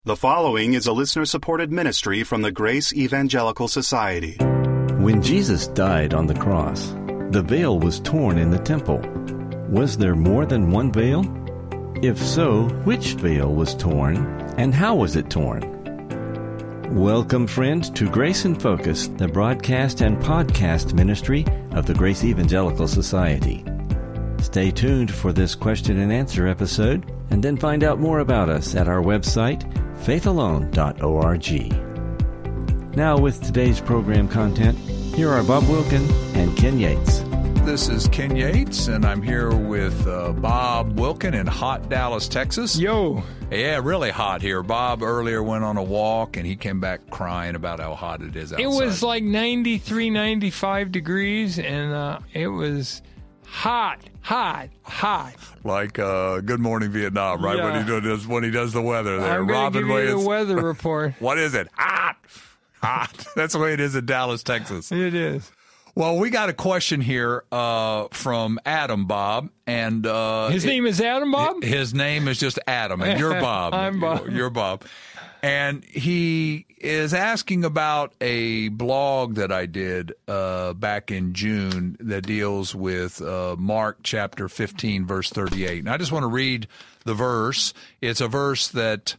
The following is a listener-supported ministry from the Grace Evangelical Society. When Jesus died on the cross, the veil was torn in the temple. Was there more than one veil? If so, which veil was torn, and how was it torn? Welcome, friends, to Grace in Focus, the broadcast and podcast ministry of the Grace Evangelical Society. Stay tuned for this question and answer episode, and then find out more about us at our website, faithalone.org. Now, with today's program content, here are Bob Wilkin and Ken Yates. This is Ken Yates, and I'm here with Bob Wilkin in hot Dallas, Texas. Yo. Yeah, really hot here. Bob earlier went on a walk, and he came back crying about how hot it is outside. It was like 93, 95 degrees, and it was hot. Like Good Morning Vietnam, right? Yeah. When he does the weather there. I'm going to give you the weather report. What is it? Hot. That's the way it is in Dallas, Texas. It is. Well, we got a question here from Adam, Bob. And his name is Adam, Bob? His name is just Adam, and you're Bob. I'm Bob. You're Bob. And he is asking about a blog that I did back in June that deals with Mark chapter 15, verse 38. And I just want to read the verse. It's a verse that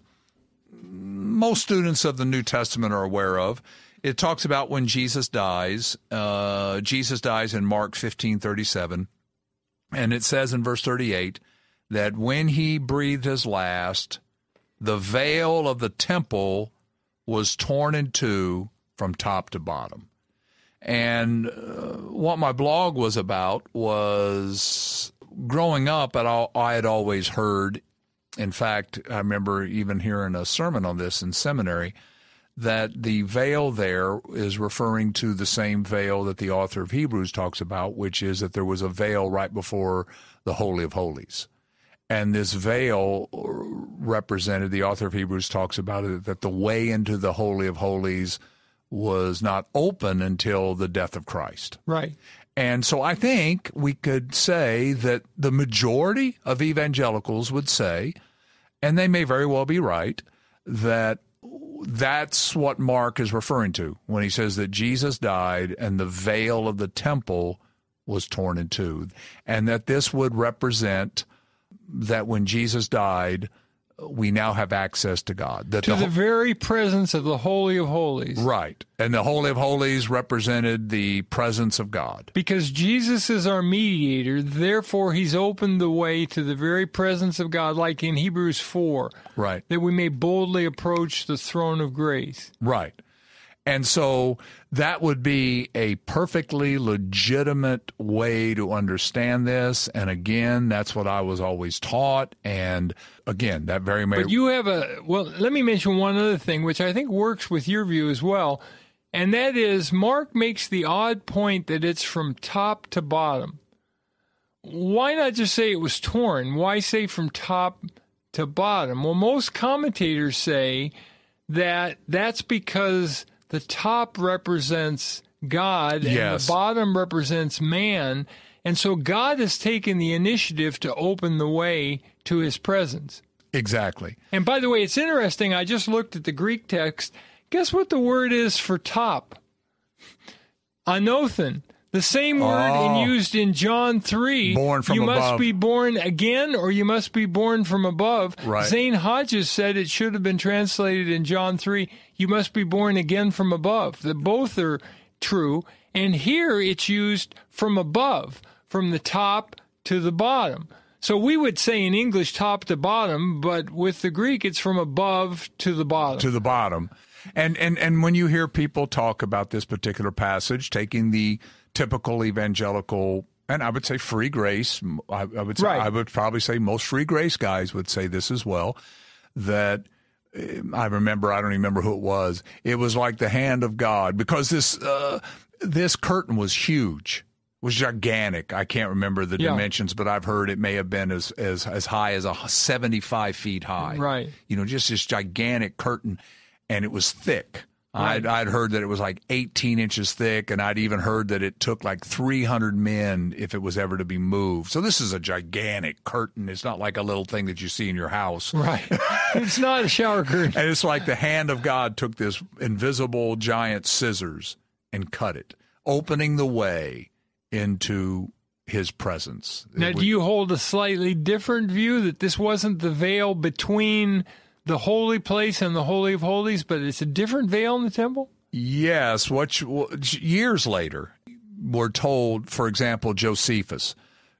most students of the New Testament are aware of. It talks about when Jesus dies. Jesus dies in Mark 15:37. And it says in verse 38 that when he breathed his last, the veil of the temple was torn in two from top to bottom. And what my blog was about was growing up, I had always heard, in fact, I remember even hearing a sermon on this in seminary, that the veil there is referring to the same veil that the author of Hebrews talks about, which is that there was a veil right before the Holy of Holies. And this veil represented, the author of Hebrews talks about it, that the way into the Holy of Holies was not open until the death of Christ. Right. And so I think we could say that the majority of evangelicals would say, and they may very well be right, that that's what Mark is referring to when he says that Jesus died and the veil of the temple was torn in two, and that this would represent that when Jesus died, we now have access to God. That to the very presence of the Holy of Holies. Right. And the Holy of Holies represented the presence of God. Because Jesus is our mediator, therefore he's opened the way to the very presence of God, like in Hebrews 4. Right. That we may boldly approach the throne of grace. Right. And so that would be a perfectly legitimate way to understand this. And again, that's what I was always taught. And again, that very may... But you have let me mention one other thing, which I think works with your view as well. And that is, Mark makes the odd point that it's from top to bottom. Why not just say it was torn? Why say from top to bottom? Well, most commentators say that that's because the top represents God, and yes, the bottom represents man. And so God has taken the initiative to open the way to his presence. Exactly. And by the way, it's interesting. I just looked at the Greek text. Guess what the word is for top? Anothen. The same word used in John 3. Born from above. You must be born again, or you must be born from above. Right. Zane Hodges said it should have been translated in John 3, you must be born again from above. That both are true. And here it's used from above, from the top to the bottom. So we would say in English top to bottom, but with the Greek it's from above to the bottom. To the bottom. And when you hear people talk about this particular passage, taking the typical evangelical, and I would say free grace, I would say, right. I would probably say most free grace guys would say this as well, that I remember, I don't even remember who it was like the hand of God, because this curtain was huge, was gigantic. I can't remember the dimensions, but I've heard it may have been as high as 75 feet high. Right. You know, just this gigantic curtain, and it was thick. Right. I'd heard that it was like 18 inches thick, and I'd even heard that it took like 300 men if it was ever to be moved. So this is a gigantic curtain. It's not like a little thing that you see in your house. Right. It's not a shower curtain. And it's like the hand of God took this invisible giant scissors and cut it, opening the way into his presence. Now, do you hold a slightly different view that this wasn't the veil between the holy place and the Holy of Holies, but it's a different veil in the temple? Yes. Years later, we're told, for example, Josephus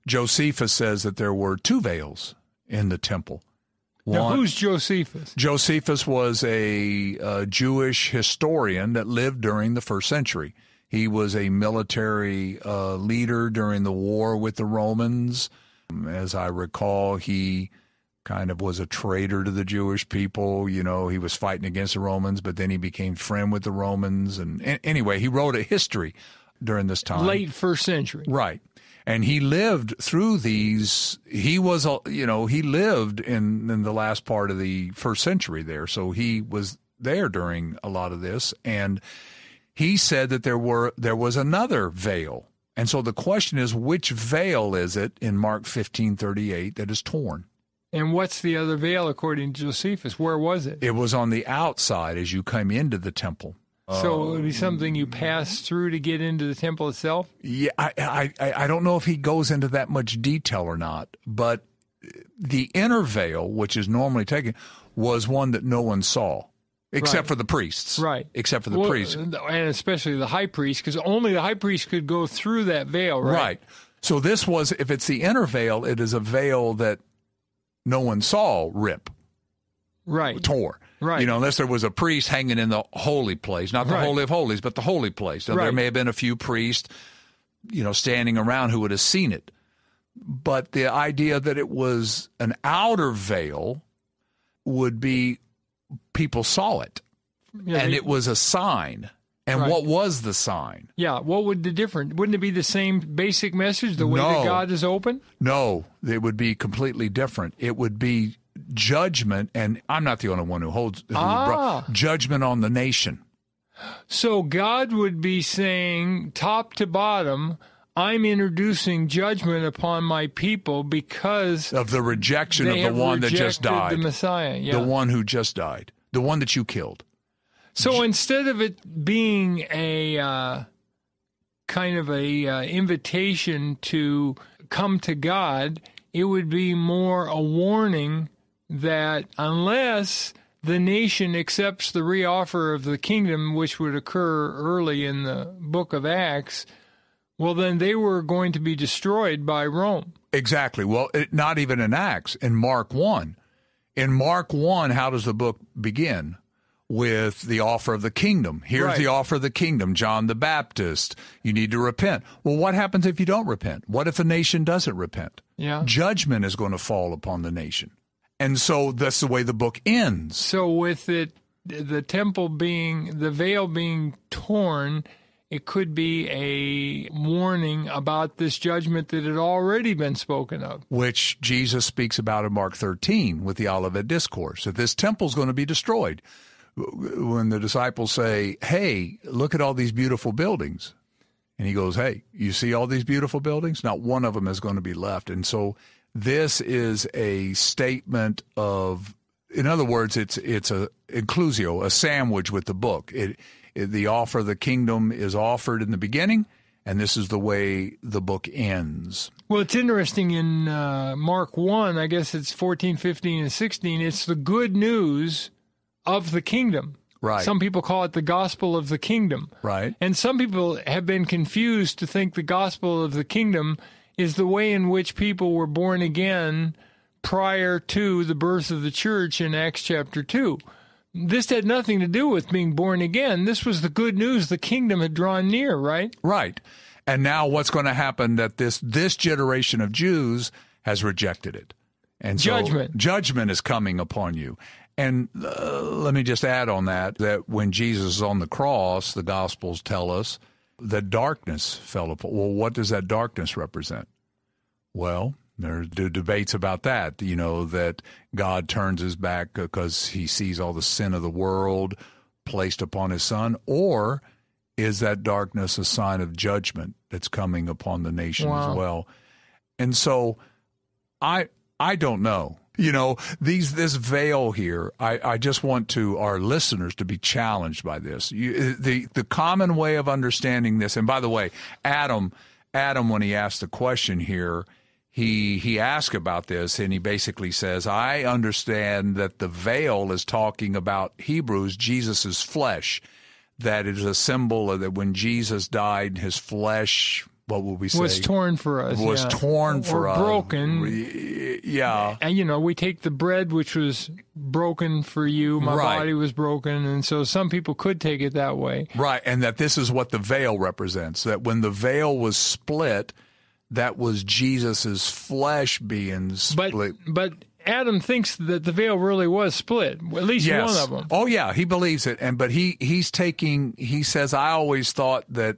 says that there were two veils in the temple. Now, who's Josephus? Josephus was a Jewish historian that lived during the first century. He was a military leader during the war with the Romans. As I recall, he kind of was a traitor to the Jewish people. You know, he was fighting against the Romans, but then he became friend with the Romans. And anyway, he wrote a history during this time. Late first century. Right. And he lived through these. He was, he lived in the last part of the first century there. So he was there during a lot of this. And he said that there was another veil. And so the question is, which veil is it in Mark 15:38 that is torn? And what's the other veil according to Josephus? Where was it? It was on the outside as you came into the temple. So it would be something you pass through to get into the temple itself? Yeah, I don't know if he goes into that much detail or not, but the inner veil, which is normally taken, was one that no one saw. Except for the priests. Right. Except for the priests. And especially the high priest, because only the high priest could go through that veil, right? Right. So this was, if it's the inner veil, it is a veil that no one saw rip. Right. Tore. Right. You know, unless there was a priest hanging in the holy place, not the Holy of Holies, but the holy place. Now, there may have been a few priests, standing around who would have seen it. But the idea that it was an outer veil would be people saw it, and it was a sign. And what was the sign? Yeah, what would the difference? Wouldn't it be the same basic message, the way that God is open? No, it would be completely different. It would be judgment, and I'm not the only one who brought judgment on the nation. So God would be saying, top to bottom, I'm introducing judgment upon my people because of the rejection of the one that just died. The Messiah, the one who just died, the one that you killed. So instead of it being a kind of a invitation to come to God, it would be more a warning that unless the nation accepts the reoffer of the kingdom, which would occur early in the book of Acts, well, then they were going to be destroyed by Rome. Exactly. Well, not even in Acts, in Mark 1. In Mark 1, how does the book begin? With the offer of the kingdom. Here's the offer of the kingdom, John the Baptist. You need to repent. Well, what happens if you don't repent? What if a nation doesn't repent? Yeah. Judgment is going to fall upon the nation. And so that's the way the book ends. So with it, the temple being, the veil being torn, it could be a warning about this judgment that had already been spoken of. Which Jesus speaks about in Mark 13 with the Olivet Discourse, that this temple's going to be destroyed. When the disciples say, hey, look at all these beautiful buildings. And he goes, hey, you see all these beautiful buildings? Not one of them is going to be left. And so this is a statement of, in other words, it's a inclusio, a sandwich with the book. The offer of the kingdom is offered in the beginning, and this is the way the book ends. Well, it's interesting in Mark 1, I guess it's 14, 15, and 16, it's the good news of the kingdom. Right. Some people call it the gospel of the kingdom. Right. And some people have been confused to think the gospel of the kingdom is the way in which people were born again prior to the birth of the church in Acts chapter 2. This had nothing to do with being born again. This was the good news. The kingdom had drawn near, right? Right. And now what's going to happen that this generation of Jews has rejected it. And so judgment is coming upon you. And let me just add on that when Jesus is on the cross, the Gospels tell us that darkness fell upon. Well, what does that darkness represent? Well, there are debates about that, that God turns his back because he sees all the sin of the world, placed upon his son, or is that darkness a sign of judgment that's coming upon the nation as well? And so I don't know. This veil here, I just want our listeners to be challenged by this. The common way of understanding this, and by the way, Adam, when he asked the question here, he asked about this, and he basically says, I understand that the veil is talking about Hebrews, Jesus' flesh, that it is a symbol of that when Jesus died, his flesh, what will we say? Was torn for us. Was torn for us. Broken. Yeah. And, we take the bread, which was broken for you. My body was broken. And so some people could take it that way. Right. And that this is what the veil represents, that when the veil was split, that was Jesus's flesh being split. But Adam thinks that the veil really was split, at least one of them. Oh, yeah, he believes it. But he says, I always thought that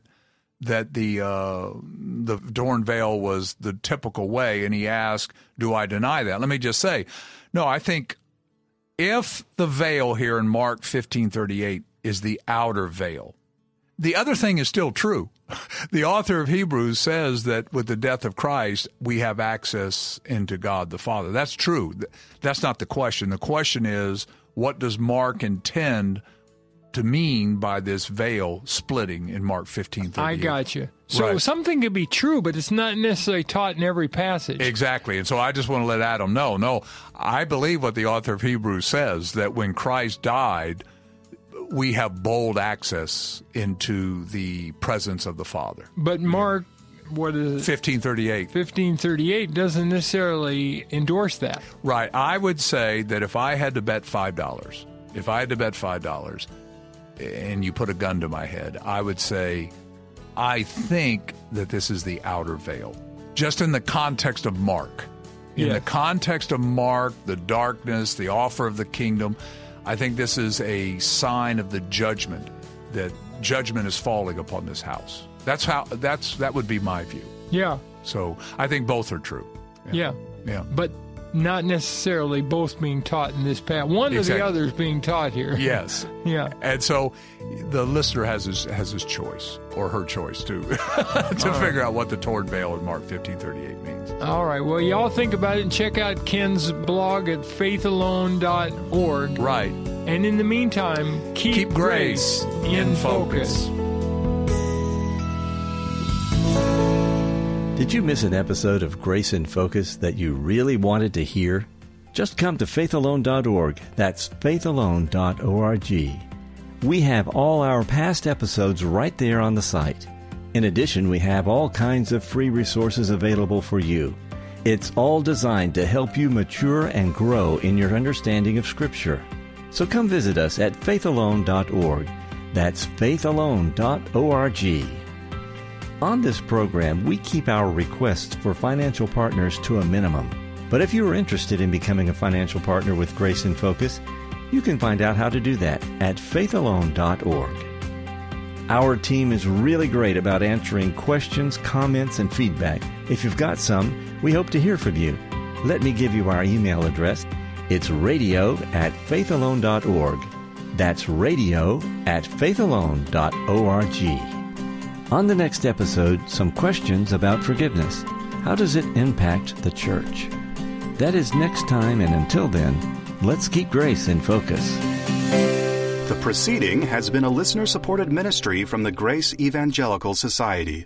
the torn veil was the typical way, and he asked, do I deny that? Let me just say, no, I think if the veil here in Mark 15:38 is the outer veil, the other thing is still true. The author of Hebrews says that with the death of Christ, we have access into God the Father. That's true. That's not the question. The question is, what does Mark intend to mean by this veil splitting in Mark 15:38? I got you. So something could be true, but it's not necessarily taught in every passage. Exactly. And so I just want to let Adam know, no, I believe what the author of Hebrews says, that when Christ died, we have bold access into the presence of the Father. But Mark, what is it? 15:38. 15:38 doesn't necessarily endorse that. Right. I would say that if I had to bet $5, and you put a gun to my head, I would say, I think that this is the outer veil, just in the context of Mark. In the context of Mark, the darkness, the offer of the kingdom, I think this is a sign of the judgment, that judgment is falling upon this house. That would be my view. Yeah. So I think both are true. Yeah. But not necessarily both being taught in this path. One or the other is being taught here. Yes. Yeah. And so the listener has his choice, or her choice too, to figure out what the torn veil in Mark 15:38 means. All right. Well, y'all think about it and check out Ken's blog at faithalone.org. Right. And in the meantime, keep grace in focus. Did you miss an episode of Grace in Focus that you really wanted to hear? Just come to faithalone.org. That's faithalone.org. We have all our past episodes right there on the site. In addition, we have all kinds of free resources available for you. It's all designed to help you mature and grow in your understanding of Scripture. So come visit us at faithalone.org. That's faithalone.org. On this program, we keep our requests for financial partners to a minimum. But if you are interested in becoming a financial partner with Grace in Focus, you can find out how to do that at faithalone.org. Our team is really great about answering questions, comments, and feedback. If you've got some, we hope to hear from you. Let me give you our email address. It's radio@faithalone.org. That's radio@faithalone.org. On the next episode, some questions about forgiveness. How does it impact the church? That is next time, and until then, let's keep grace in focus. The proceeding has been a listener-supported ministry from the Grace Evangelical Society.